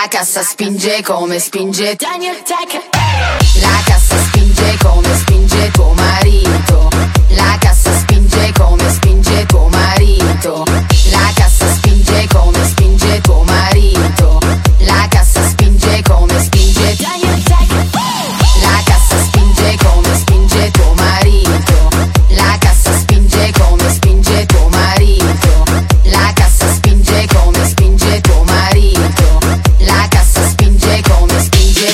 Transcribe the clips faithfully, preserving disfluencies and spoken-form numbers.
cassa spinge come spinge La cassa spinge come spinge tuo marito. La cassa spinge come spinge tuo marito. La cassa spinge come spinge tuo marito. La cassa spinge come spinge La cassa spinge come spinge tuo marito. La cassa spinge come spinge tuo marito. La cassa spinge come spinge tuo marito. La cassa spinge come spinge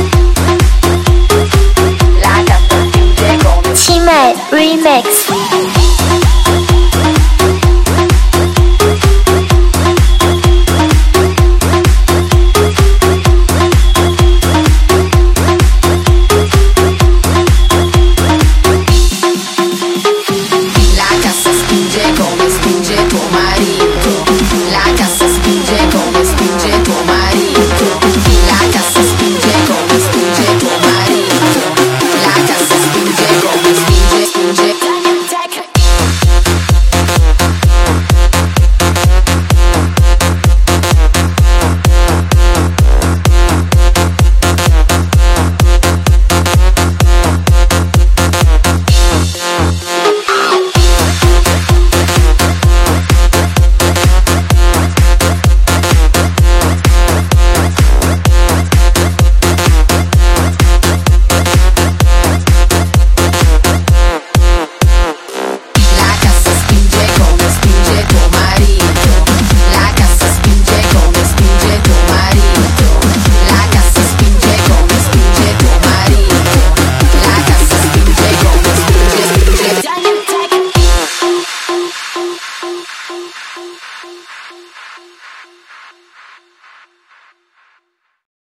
七妹 Remix。